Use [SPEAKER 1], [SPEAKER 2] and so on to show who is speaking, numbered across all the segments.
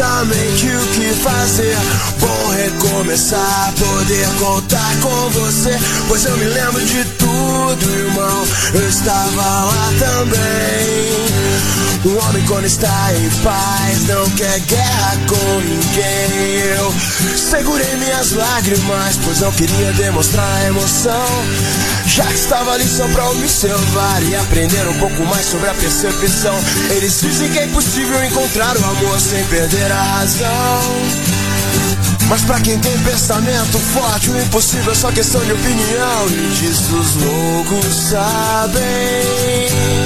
[SPEAKER 1] exatamente o que fazer. Bom recomeçar, poder contar com você, pois eu me lembro de tudo, irmão. Eu estava lá também. Um homem quando está em paz não quer guerra com ninguém. Eu segurei minhas lágrimas, pois não queria demonstrar emoção. Já que estava ali só pra observar e aprender um pouco mais sobre a percepção. Eles dizem que é impossível encontrar o amor sem perder a razão. Mas pra quem tem pensamento forte, o impossível é só questão de opinião. E disso os loucos sabem,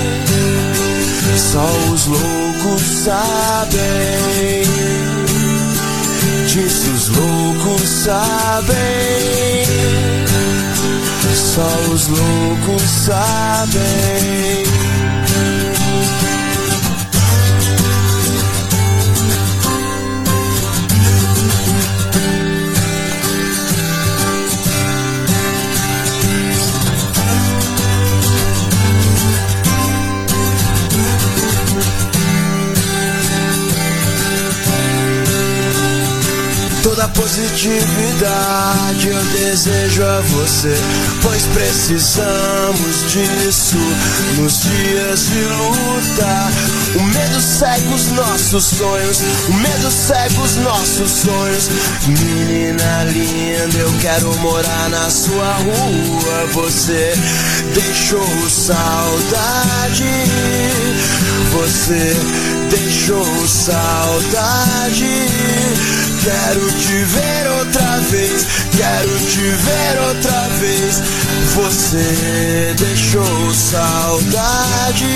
[SPEAKER 1] só os loucos sabem. Disso os loucos sabem, só os loucos sabem. Toda positividade eu desejo a você, pois precisamos disso nos dias de luta. O medo cega os nossos sonhos, o medo cega os nossos sonhos. Menina linda, eu quero morar na sua rua. Você deixou saudade, você deixou saudade. Quero te ver outra vez, quero te ver outra vez. Você deixou saudade.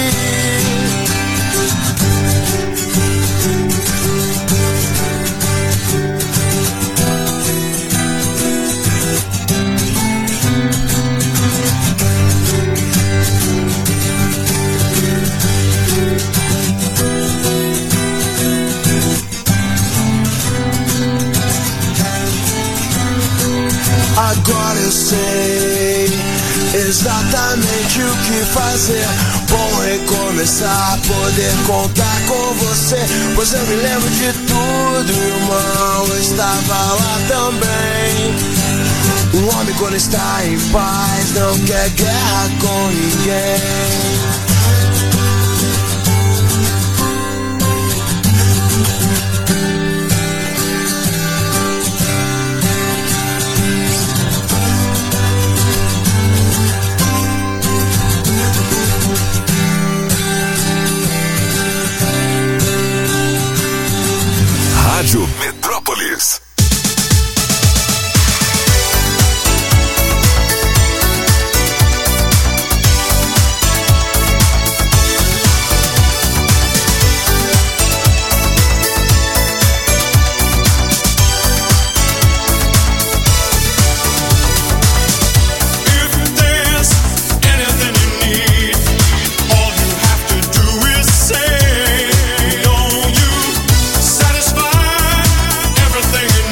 [SPEAKER 1] Agora eu sei exatamente o que fazer. Bom recomeçar, poder contar com você, pois eu me lembro de tudo, irmão. Eu estava lá também. Um homem quando está em paz não quer guerra com ninguém.
[SPEAKER 2] Rádio Metrópolis.
[SPEAKER 3] Everything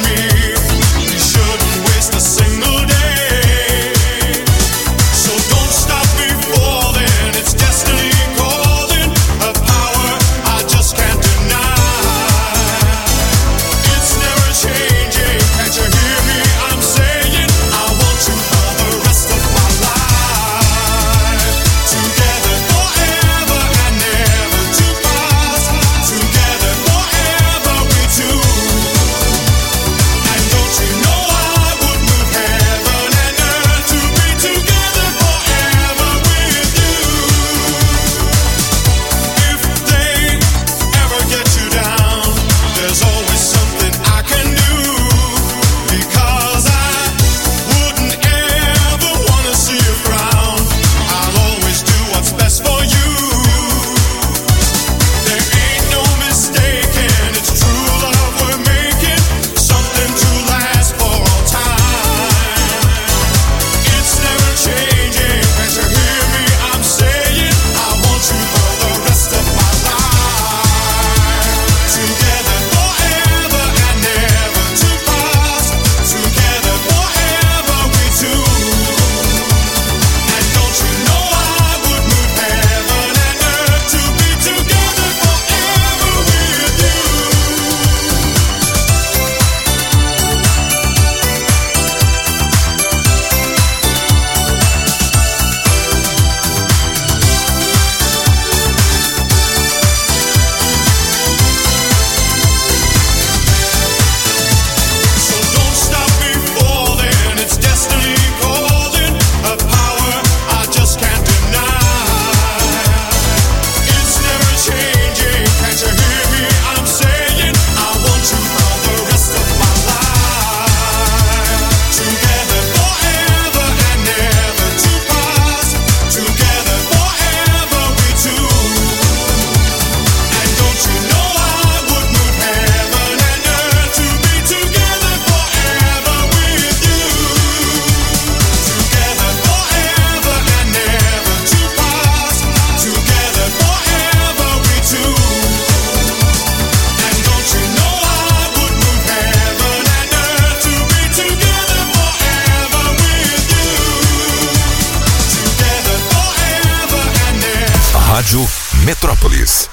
[SPEAKER 2] Rádio Metrópolis.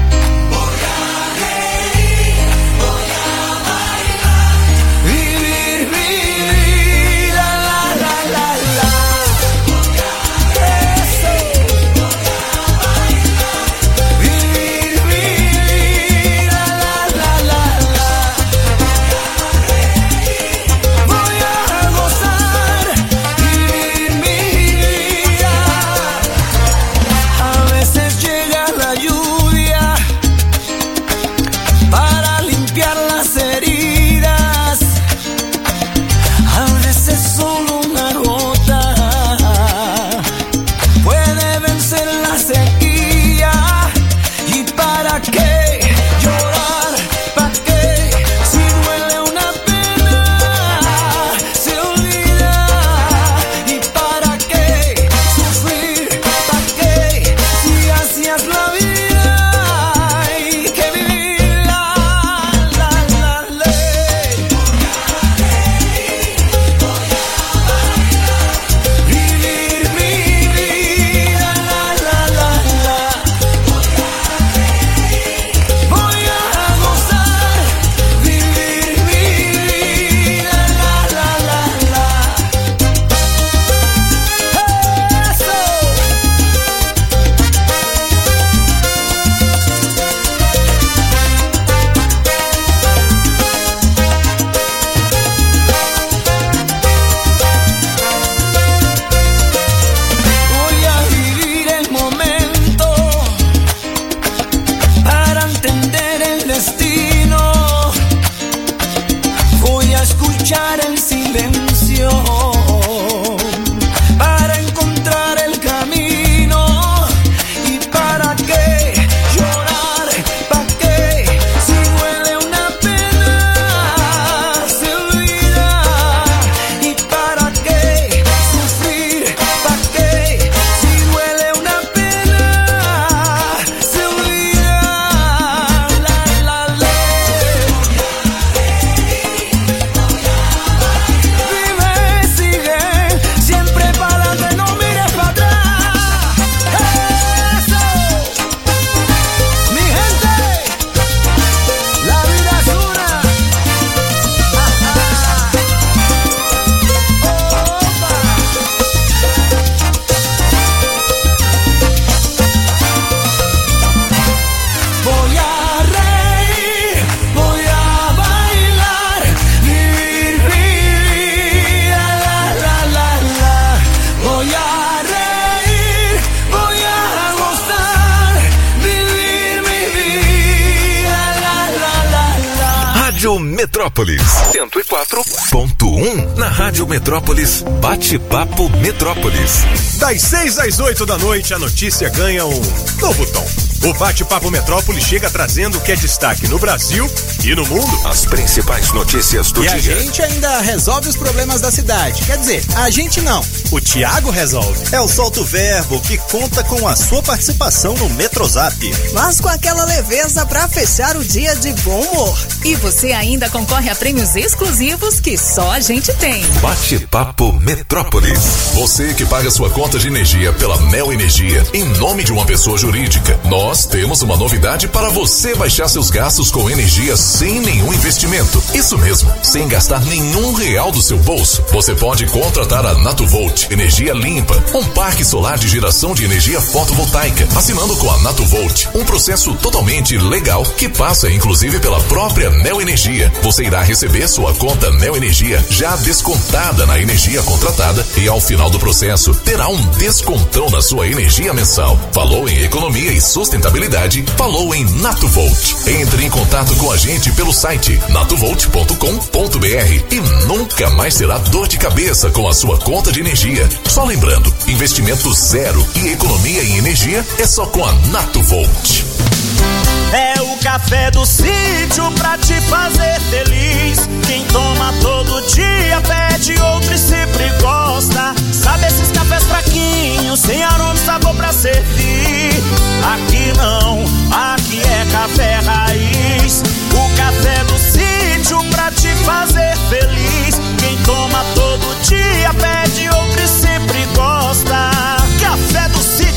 [SPEAKER 2] Metrópolis 104.1 na Rádio Metrópolis, Bate-Papo Metrópolis.
[SPEAKER 3] Das 6 às 8 da noite, a notícia ganha um novo tom. O Bate-Papo Metrópolis chega trazendo o que é destaque no Brasil e no mundo.
[SPEAKER 2] As principais notícias do dia.
[SPEAKER 4] E a gente ainda resolve os problemas da cidade. Quer dizer, a gente não. O Thiago resolve.
[SPEAKER 5] É o Solta o Verbo, que conta com a sua participação no Metrozap.
[SPEAKER 6] Mas com aquela leveza pra fechar o dia de bom humor. E você ainda concorre a prêmios exclusivos que só a gente tem.
[SPEAKER 2] Bate-Papo Metrópolis.
[SPEAKER 7] Você que paga sua conta de energia pela Neo Energia em nome de uma pessoa jurídica. Nós temos uma novidade para você baixar seus gastos com energia sem nenhum investimento. Isso mesmo, sem gastar nenhum real do seu bolso. Você pode contratar a NatoVolt Energia Limpa, um parque solar de geração de energia fotovoltaica, assinando com a NatoVolt, um processo totalmente legal que passa inclusive pela própria Neo Energia. Você irá receber sua conta Neo Energia já descontada na energia contratada e ao final do processo terá um descontão na sua energia mensal. Falou em economia e sustentabilidade, falou em NatoVolt. Entre em contato com a gente pelo site natovolt.com.br e nunca mais terá dor de cabeça com a sua conta de energia. Só lembrando, investimento zero e economia em energia é só com a NatoVolt.
[SPEAKER 8] É o café do sítio pra te fazer feliz. Quem toma todo dia pede outro e sempre gosta. Sabe esses cafés fraquinhos, sem aroma e sabor pra servir? Aqui não, aqui é café raiz. O café do sítio pra te fazer feliz. Quem toma todo dia pede outro e sempre gosta. Café do sítio,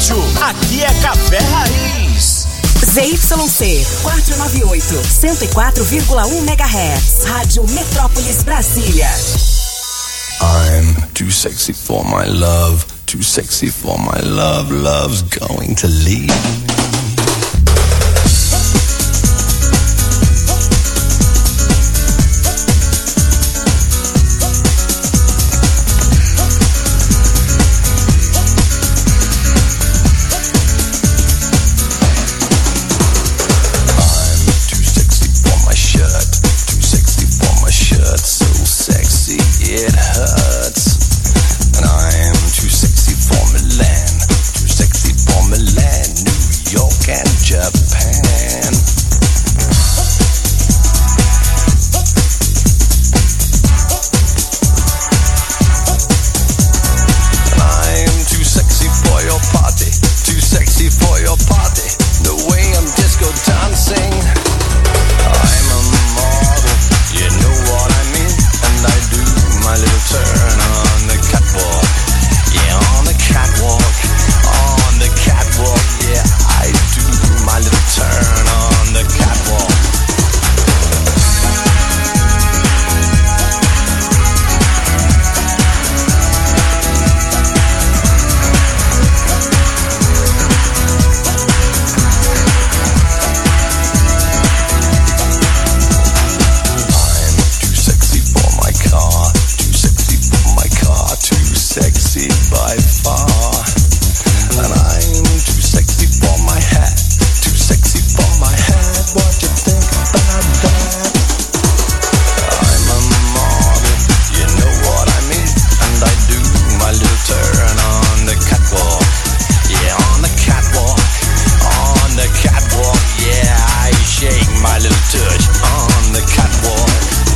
[SPEAKER 8] aqui é café raiz.
[SPEAKER 9] ZYC 498, 104,1 MHz. Rádio Metrópolis, Brasília.
[SPEAKER 1] I'm too sexy for my love, too sexy for my love, love's going to leave. It hurts, and I am too sexy for Milan, too sexy for Milan, New York and Japan. And I am too sexy for your party, too sexy for your party, the way I'm disco dancing. I'm a model, you know what I mean, and I do my little turn on the catwalk, yeah, on the catwalk, on the catwalk, yeah, I do my little turn on the catwalk. Sexy by far, and I'm too sexy for my hat, too sexy for my hat. What you think about that? I'm a model, you know what I mean, and I do my little turn on the catwalk, yeah, on the catwalk, on the catwalk, yeah, I shake my little touch on the catwalk.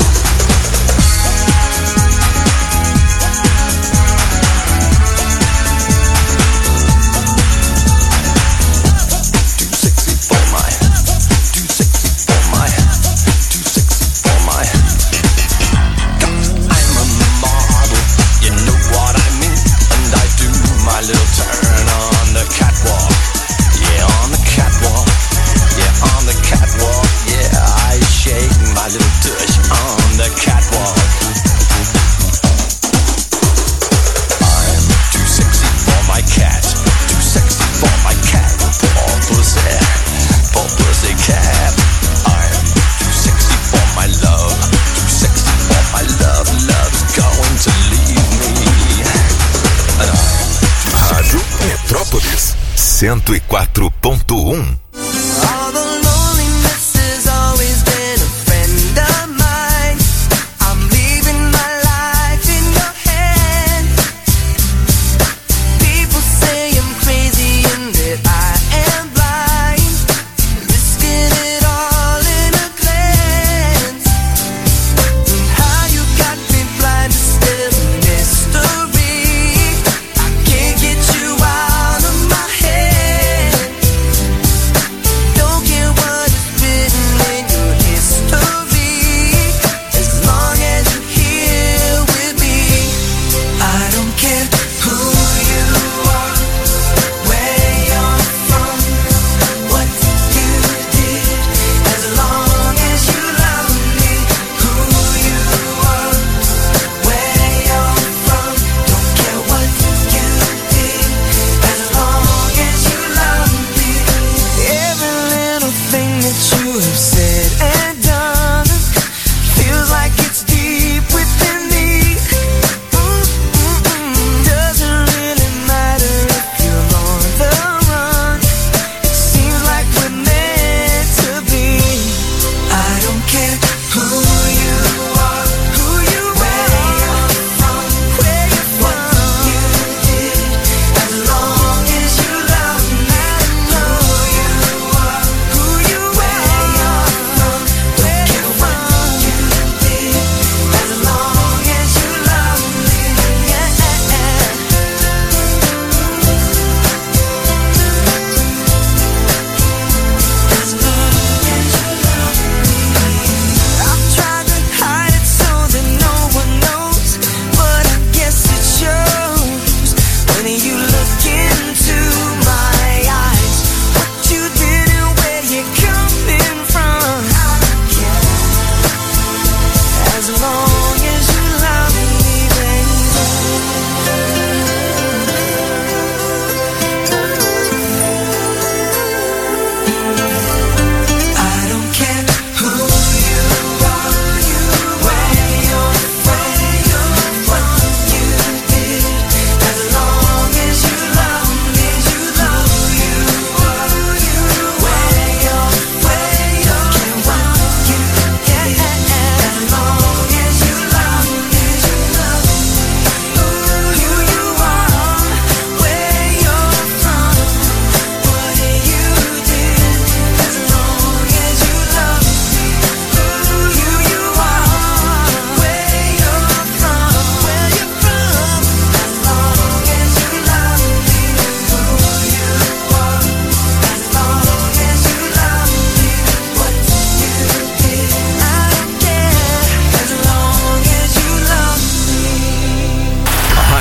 [SPEAKER 2] Metrópolis 104.1.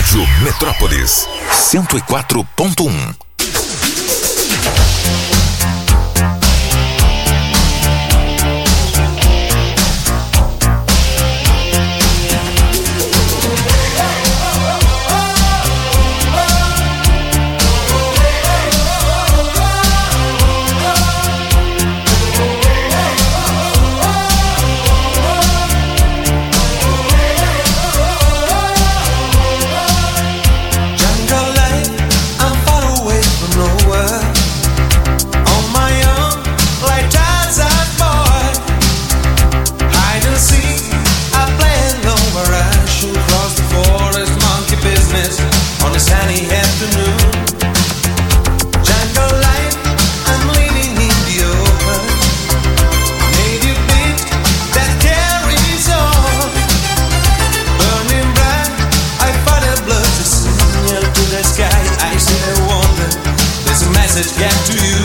[SPEAKER 2] Rádio Metrópolis 104.1.
[SPEAKER 10] Get to you.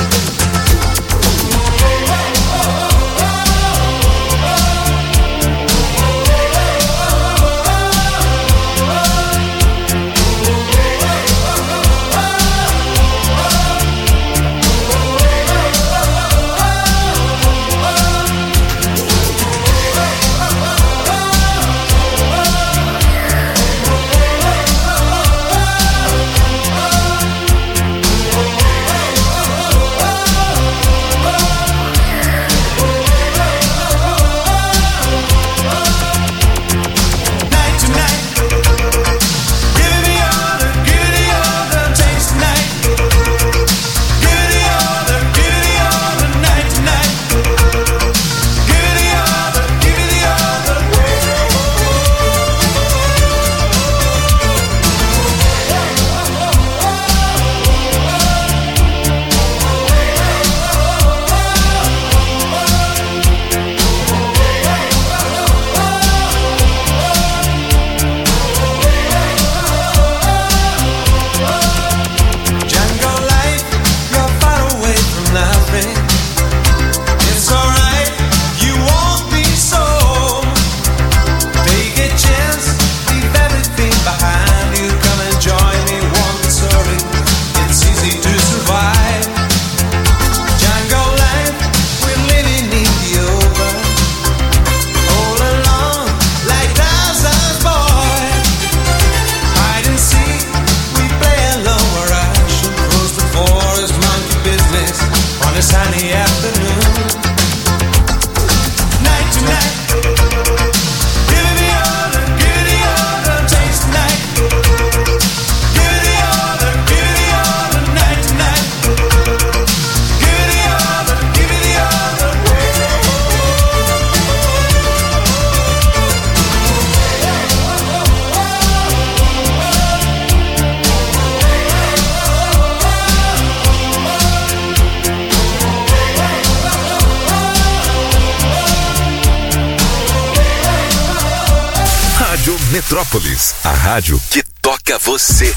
[SPEAKER 2] Metrópolis, a rádio que toca você.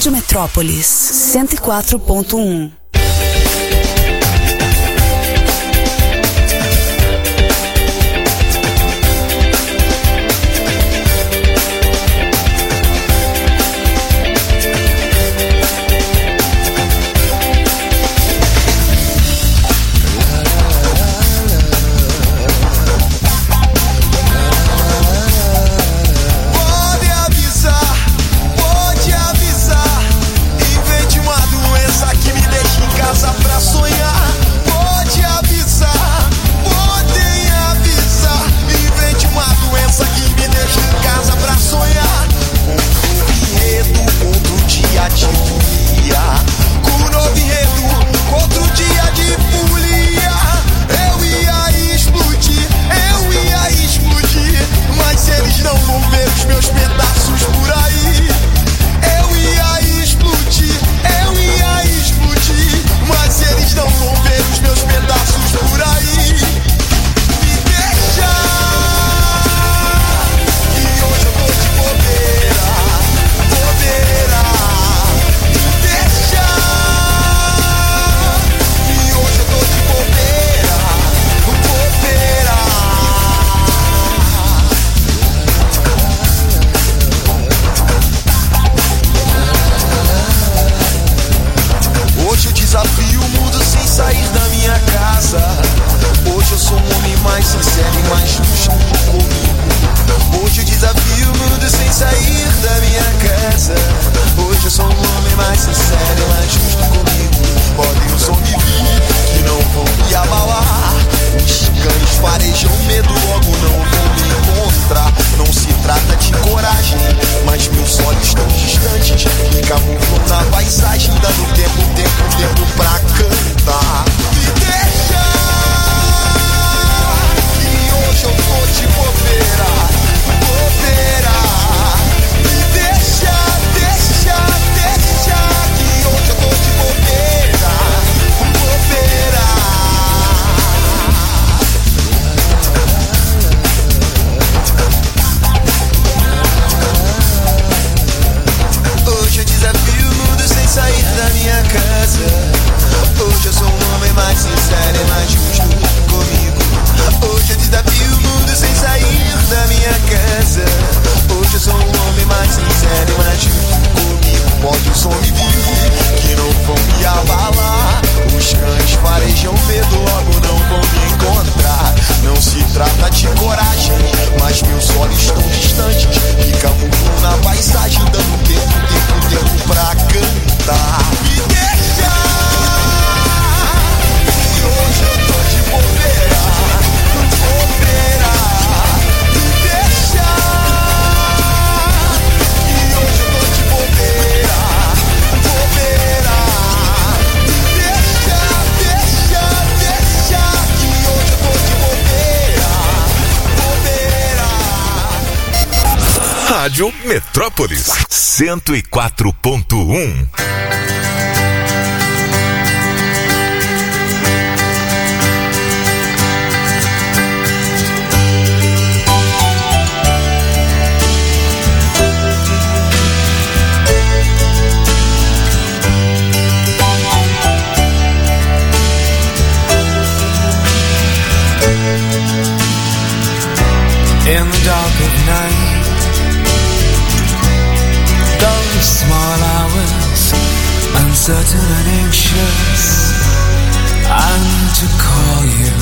[SPEAKER 9] Rádio Metrópolis 104.1.
[SPEAKER 2] Rádio Metrópolis 104.1.
[SPEAKER 10] In the dark of night, those small hours, uncertain and anxious, I need to call you.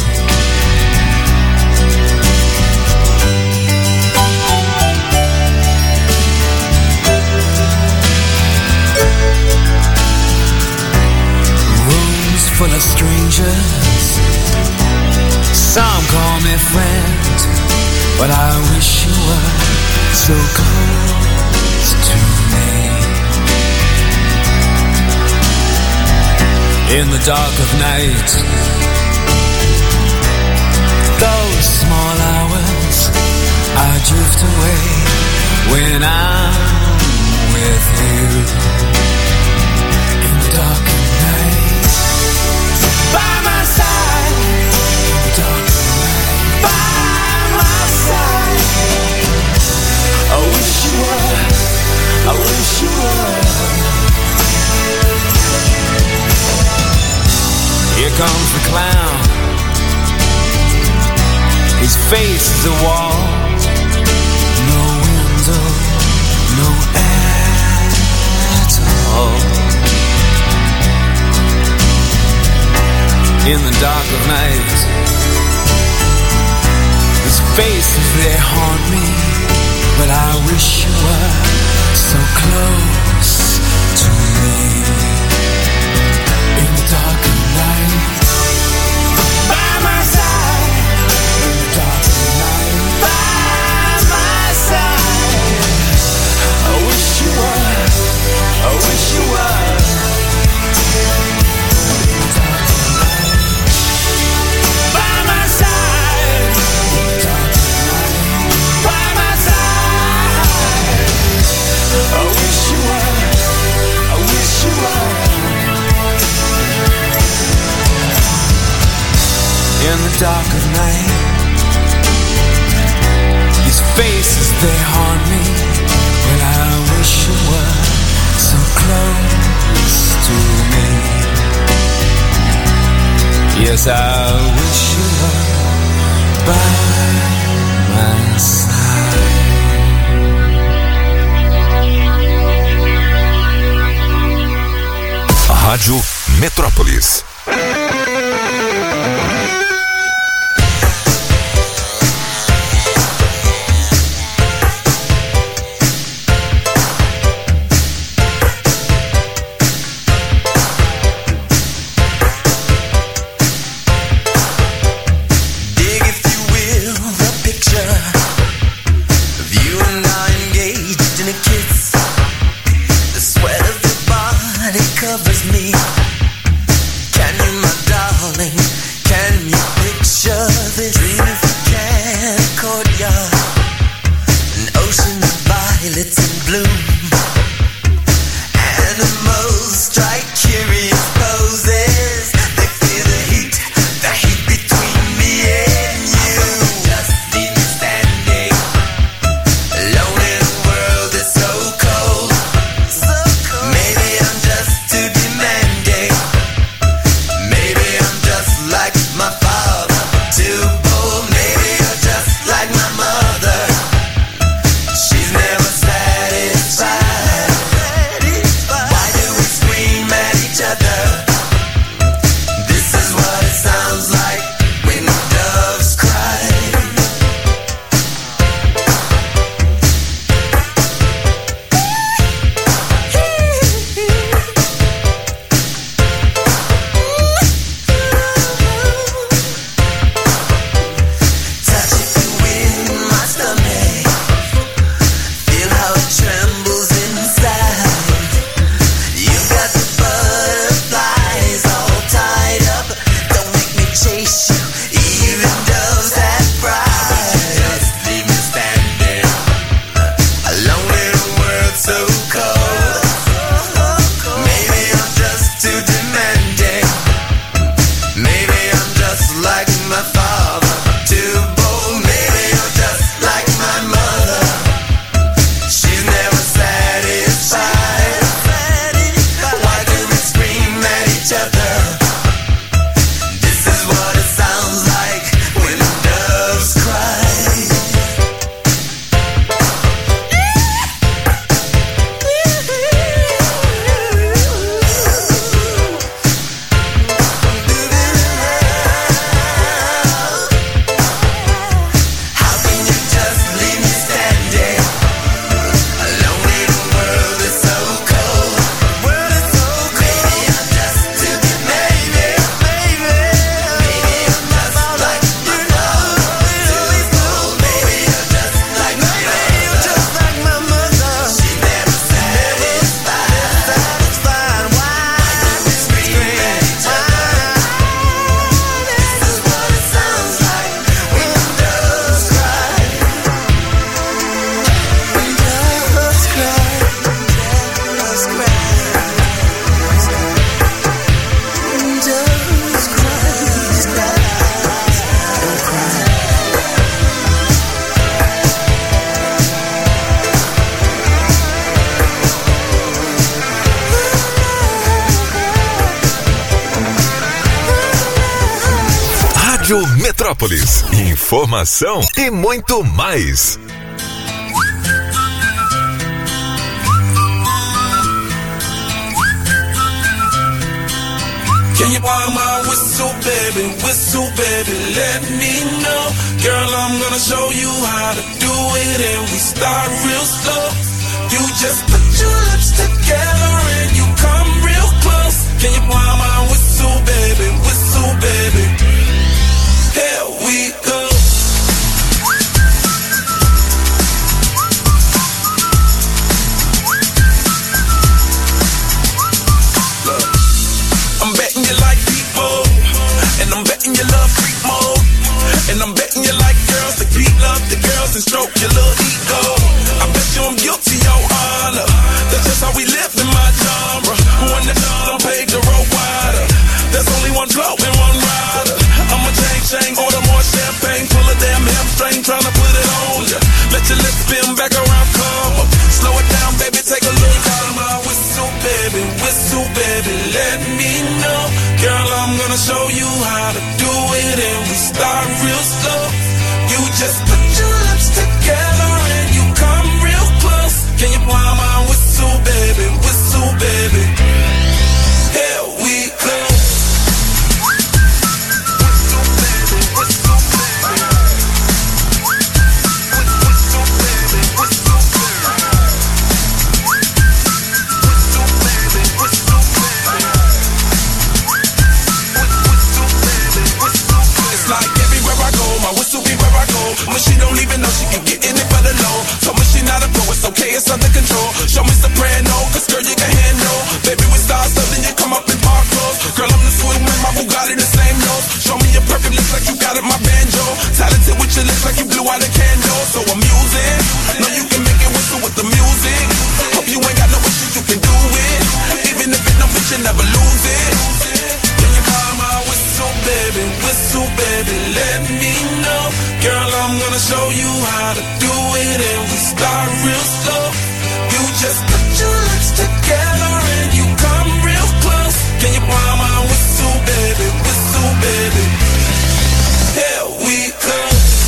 [SPEAKER 10] Rooms full of strangers, some call me friend, but I wish you were so close to me. In the dark of night, those small hours, I drift away when I'm with you. In the dark of night, by my side. In the dark of night, by my side. I wish you were, I wish you were. is a clown. His face is a wall. No window, no air at all. In the dark of night, his faces, they haunt me. But I wish you were so close to me. In the dark of night, by my side. In the dark of night, by my side. I wish you were, I wish you were. In the dark of night, by my side. In the dark of night, by my side. I wish you were, I wish you were. In the dark of night, his faces, they haunt me. But I wish you were so close to me. Yes, I wish you were by my side.
[SPEAKER 2] Rádio Metrópolis.
[SPEAKER 1] Covers me. Can you, my darling?
[SPEAKER 2] Metrópolis. Informação e muito mais.
[SPEAKER 11] Can you blow my whistle, baby, let me know. Girl, I'm gonna show you how to do it, and we start real slow. You just put your lips together and you come real close. Can you blow my whistle, baby, here we go. I'm betting you like people, and I'm betting you love freak mode, and I'm betting you like girls that beat love the girls and stroke your little ego. I bet you I'm guilty, your honor. That's just how we live in my genre. When the dawn, I'm paid to roll wider. There's only one blow and one rider. I'm a chain, order more champagne, pull a damn hamstring, tryna put it on ya. Let your lips spin back around, come up. Slow it down, baby, take a look. Call my whistle, baby, let me know. Girl, I'm gonna show you how to do it, and we start real slow. You just put your lips together and you come real close. Can you blow my whistle, baby, here we go. When she don't even know she can get in it for the low. Told me she not a pro, it's okay, it's under control. Show me soprano, cause girl you can handle. Baby we start something, you come up in park clothes. Girl I'm the swing with my Bugatti the same nose. Show me your perfect lips like you got it, my banjo. Talented with your lips like you blew out a candle. So I'm using, know you can make it whistle with the music. Hope you ain't got no issues, you can do it. Even if it don't fit, you never lose it. Can you call my whistle, baby, let me know. Girl, I'm gonna show you how to do it, and we start real slow. You just put your lips together and you come real close. Can you blow my whistle, baby, here we go.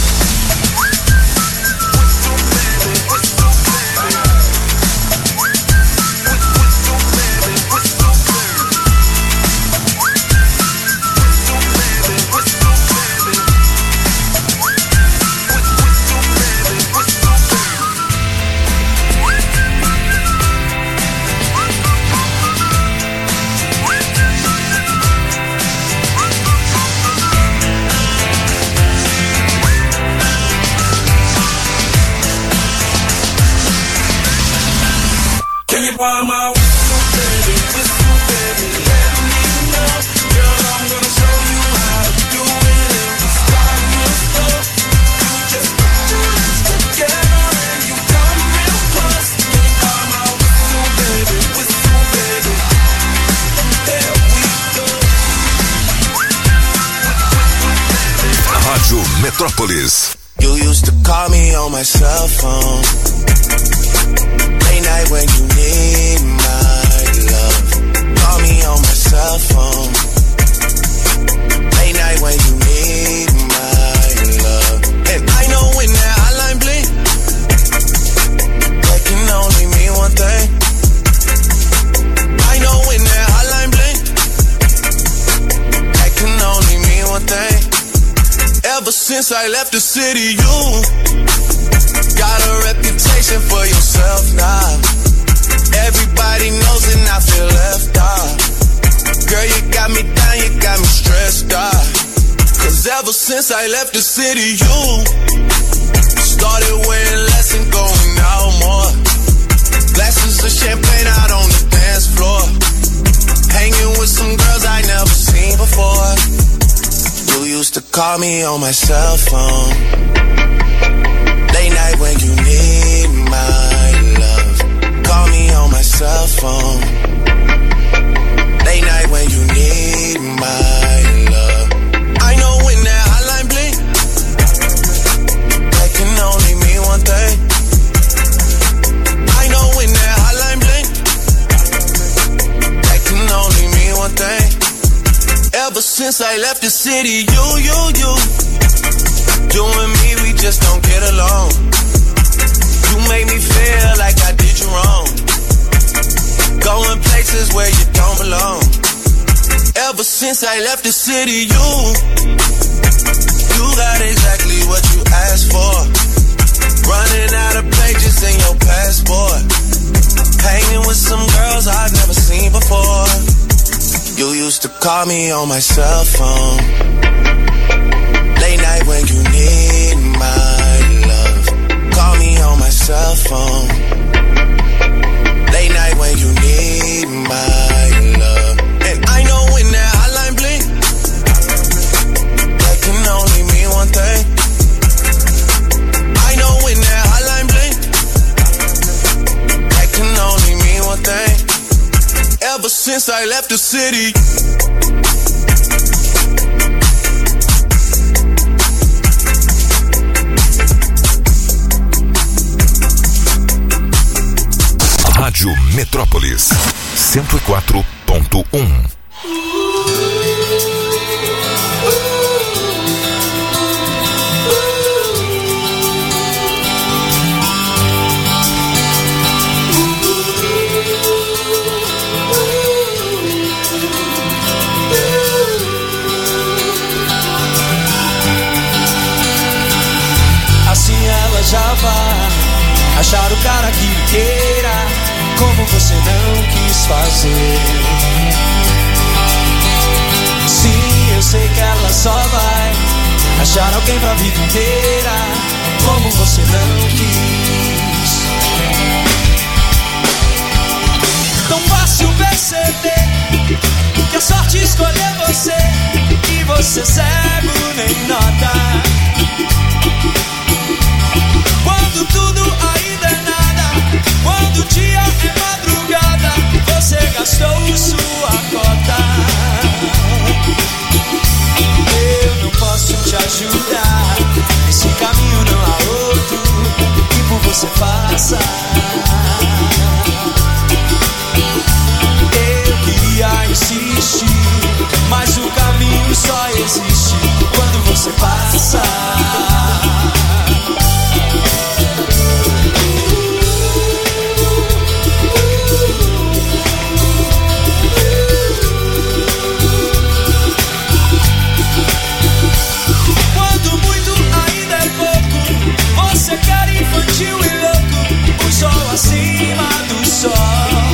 [SPEAKER 11] Can you buy my whistle, baby, let me know. Girl, I'm gonna show you how to do it, and we start real slow. You just put your lips together and you come real close. Can you buy my whistle, baby, there we go.
[SPEAKER 2] Rádio Metrópolis.
[SPEAKER 1] You used to call me on my cell phone. Late night when you need my love. Call me on my cell phone. Late night when you need my love. And I know when that hotline blink, that can only mean one thing. I know when that hotline blink, that can only mean one thing. Ever since I left the city, you got a reputation for yourself now. Everybody knows and I feel left out. Girl, you got me down, you got me stressed out. Cause ever since I left the city, you started wearing less and going out more. Glasses of champagne out on the dance floor. Hanging with some girls I never seen before. You used to call me on my cell phone. Late night when you need my love. Call me on my cell phone. Late night when you need my love. I know when that hotline blink, that can only mean one thing. I know when that hotline blink, that can only mean one thing. Ever since I left the city, you since I left the city, you got exactly what you asked for. Running out of pages in your passport. Hanging with some girls I've never seen before. You used to call me on my cell phone. Late night when you need my love. Call me on my cell phone. Late night when you need my love. And I know when that hotline blink, that can only mean one thing. I know when that hotline blink, that can only mean one thing. Ever since I left the city,
[SPEAKER 2] Rádio Metrópolis 104.1.
[SPEAKER 10] Assim ela já vai achar o cara que queira, como você não quis fazer. Sim, eu sei que ela só vai achar alguém pra vida inteira, como você não quis. Tão fácil perceber que a sorte escolheu você, e você cego nem nota. Quando tudo ainda é nada, quando o dia é madrugada, você gastou sua cota. Eu não posso te ajudar, nesse caminho não há outro que por você faça. Eu queria insistir, mas o caminho só existe quando você passa. Você quer infantil e louco, o sol acima do sol.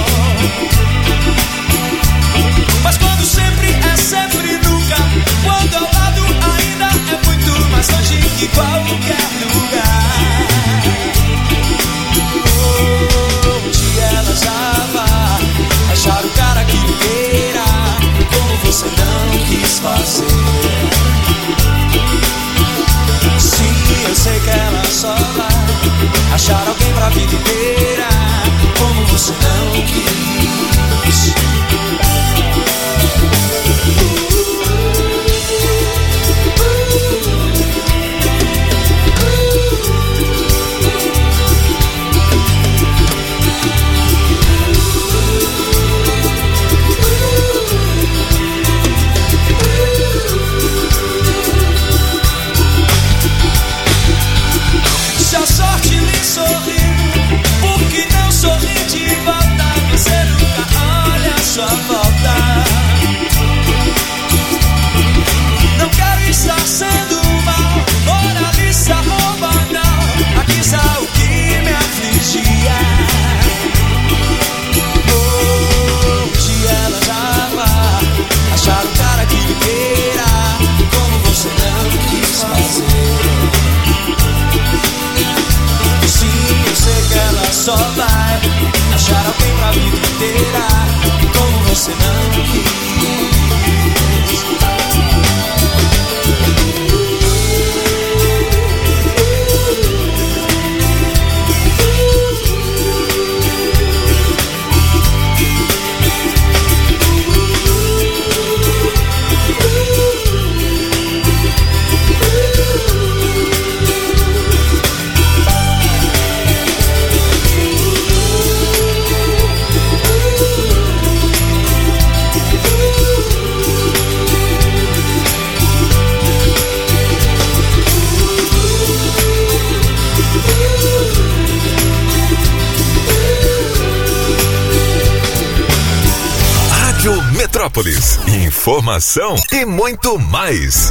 [SPEAKER 10] Mas quando sempre é sempre nunca, quando ao lado ainda é muito mais longe que qualquer lugar. Onde ela já vai achar o cara que queira, como você não quis fazer. Sim, eu sei que ela só vai achar alguém pra vida inteira, como você não quis. Se a sorte lhe sorri,
[SPEAKER 2] Metrópolis. Informação e muito mais.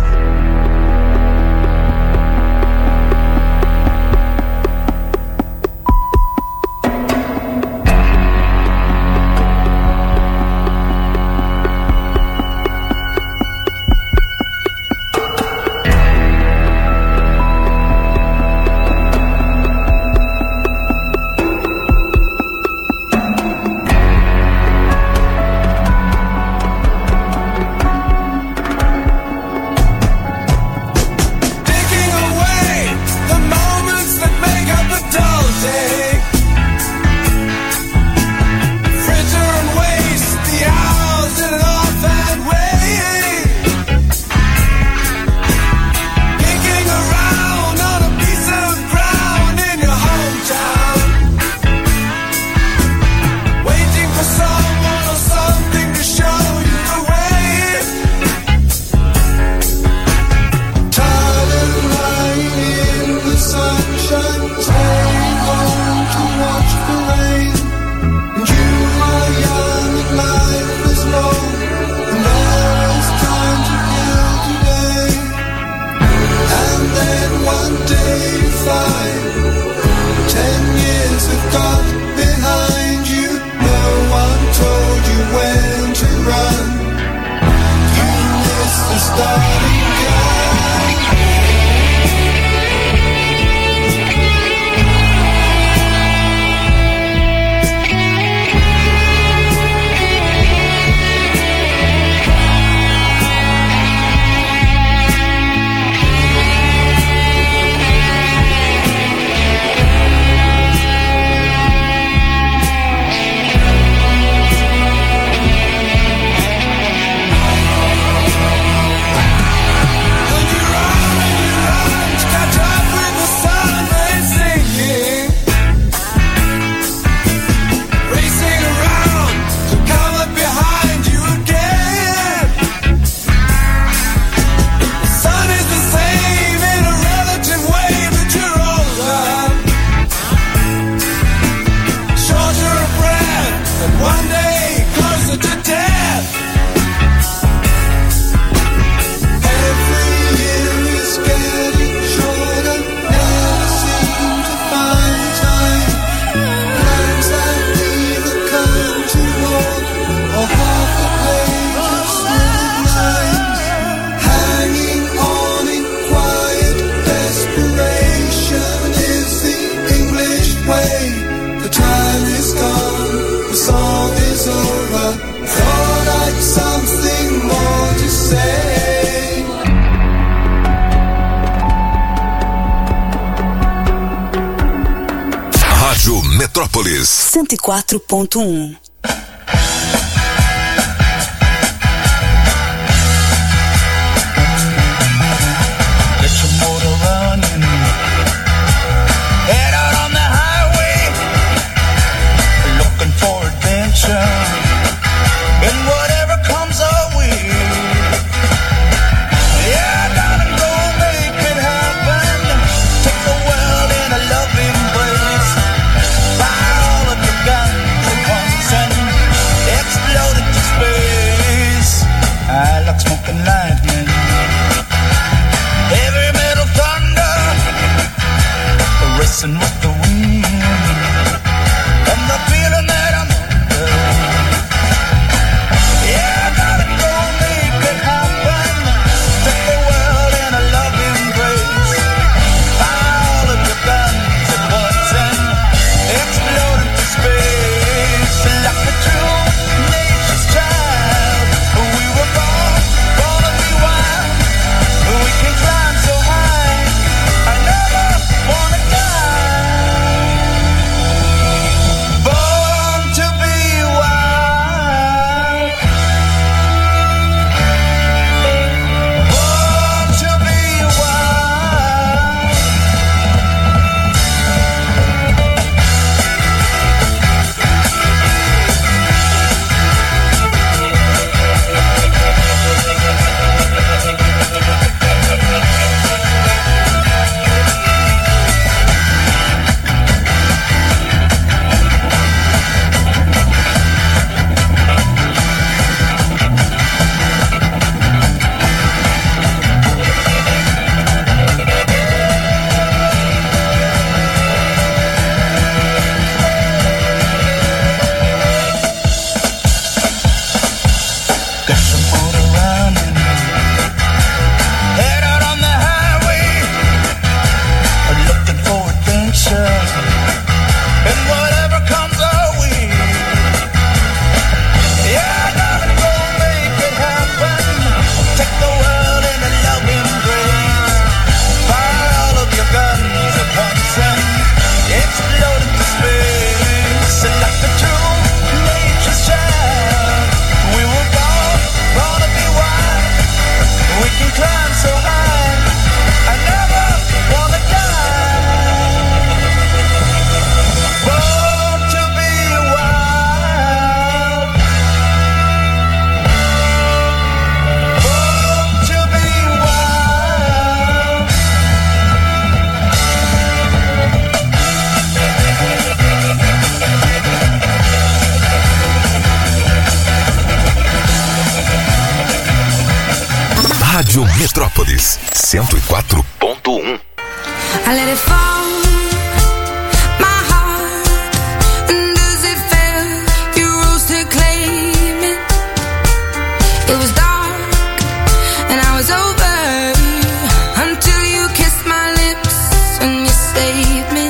[SPEAKER 2] Metrópolis
[SPEAKER 9] 104.1.
[SPEAKER 8] Say
[SPEAKER 2] Rádio Metrópolis 104.1.
[SPEAKER 12] I let it fall. It was dark and I was over until you kissed my lips and you saved me.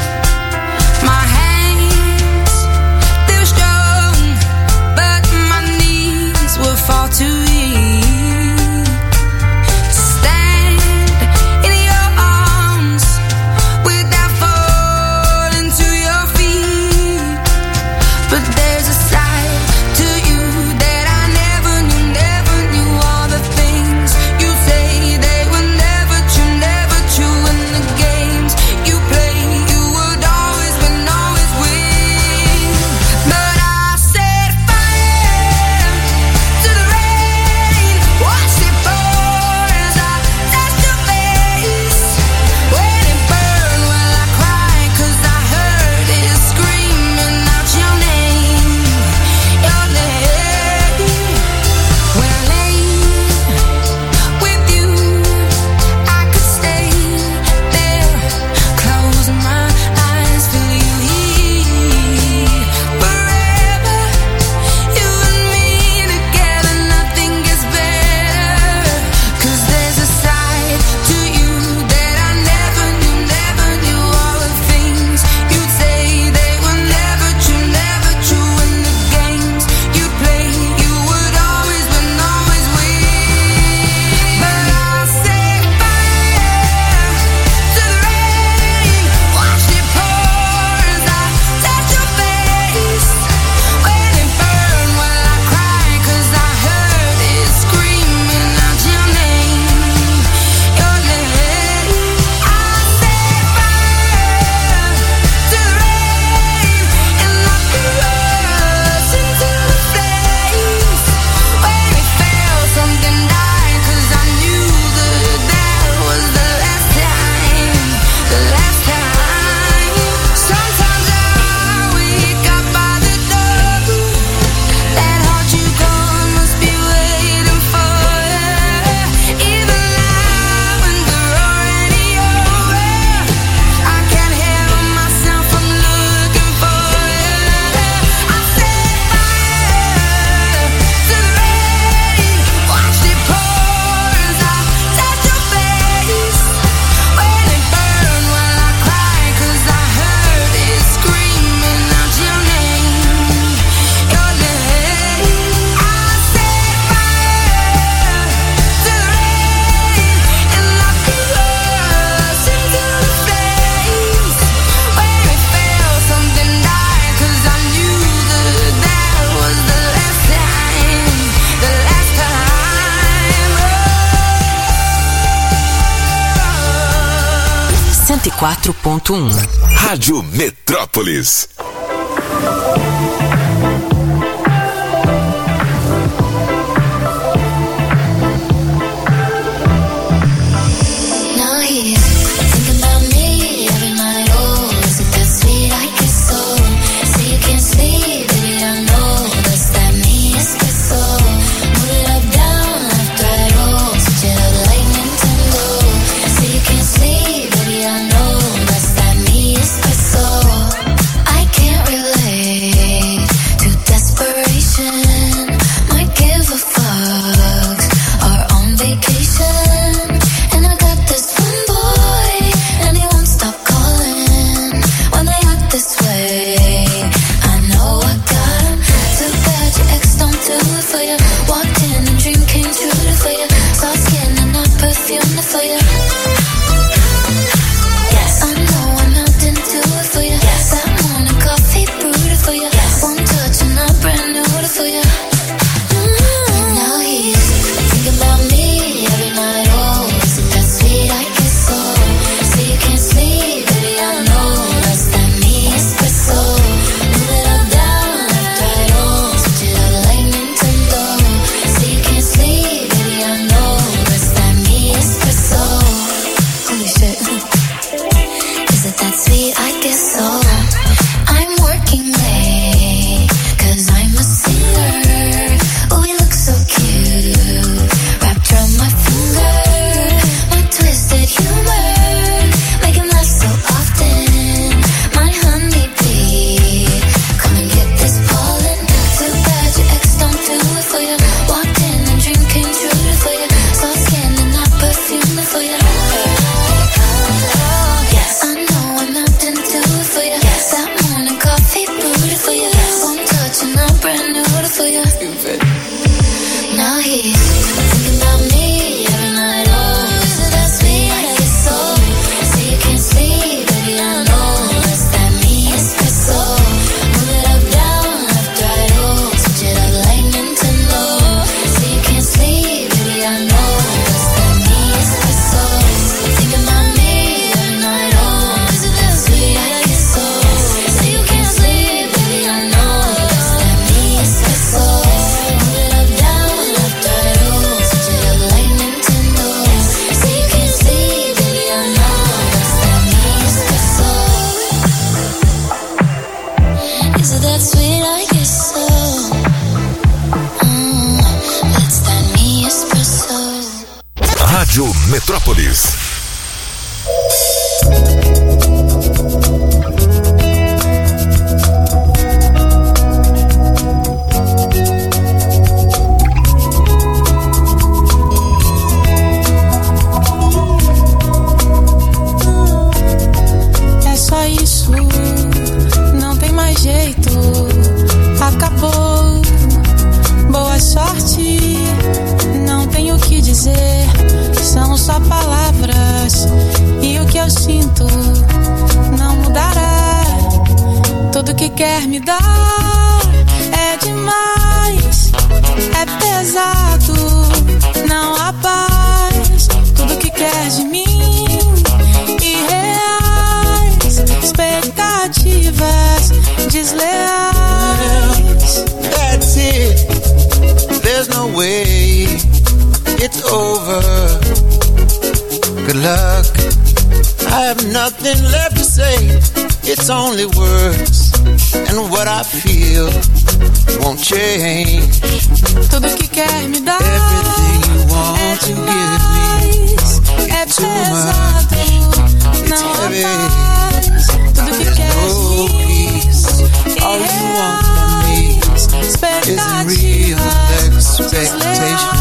[SPEAKER 12] My hands, they were strong, but my knees were far too weak to stand in your arms without falling to your feet. But there's a side to you that I never knew. All the things you say, they were never true. And the games you play, you would always win, always win. But I set fire to the rain, watched it pour as I touched your face. When it burned, well I cried 'cause I heard it screaming out your name, your name. When I lay with you, I could stay there, close my eyes, feel you here forever. You and me together, nothing gets better. 'Cause there's a side to you that I never knew. All the things you'd say, they were never true. And the games you play, you would always win, always win. But I set fire to the rain, watched it pour as I touched your face. When it burned, well I cried 'cause I heard it screaming out your name, your name. I set fire to the rain and I threw us into the flames. When it fell, something died 'cause I knew that was the last time, the last time. Sometimes I wake up by the door, that heart you gone must be waiting for you. Even now when we're already over, I can't help myself from looking for you. I set fire to the rain, watched it pour as I touched your face. When it burned, well I cried 'cause I heard it screaming out your name, your name. I set fire to the rain and I threw us into the flames. When it fell, something died 'cause I knew that was the last time, the last time.
[SPEAKER 6] 104.1.
[SPEAKER 2] Rádio Metrópolis.
[SPEAKER 12] Now here, thinking about me every night. Oh, is it that sweet? I guess so. Say you can't sleep, baby, I know. Does that mean it's so? Move it up, down, left, right, oh. Switch it up like Nintendo. Say you can't sleep, baby, I know. Does that mean it's so? I can't relate.
[SPEAKER 2] Metrópolis.
[SPEAKER 12] É só isso, não tem mais jeito, acabou. Boa sorte, não tenho o que dizer, são só palavras e o que eu sinto não mudará. Tudo que quer me dar é demais, é pesado, não há paz. Tudo que quer de mim, irreais, expectativas desleais.
[SPEAKER 13] That's it, there's no way, it's over. Good luck, I have nothing left to say. It's only words, and what I feel won't change.
[SPEAKER 12] Tudo que quer me dar
[SPEAKER 13] everything you want
[SPEAKER 12] é
[SPEAKER 13] to
[SPEAKER 12] demais,
[SPEAKER 13] give me,
[SPEAKER 12] é
[SPEAKER 13] too
[SPEAKER 12] pesado,
[SPEAKER 13] much,
[SPEAKER 12] não há
[SPEAKER 13] heavy.
[SPEAKER 12] paz. Tudo que quer de mim,
[SPEAKER 13] All you want from me is real expectations.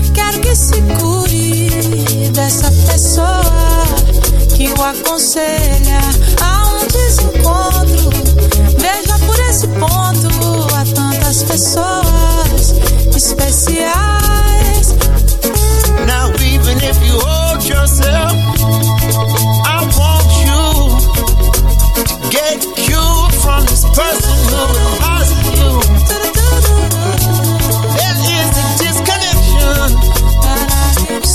[SPEAKER 12] Dessa pessoa que o aconselha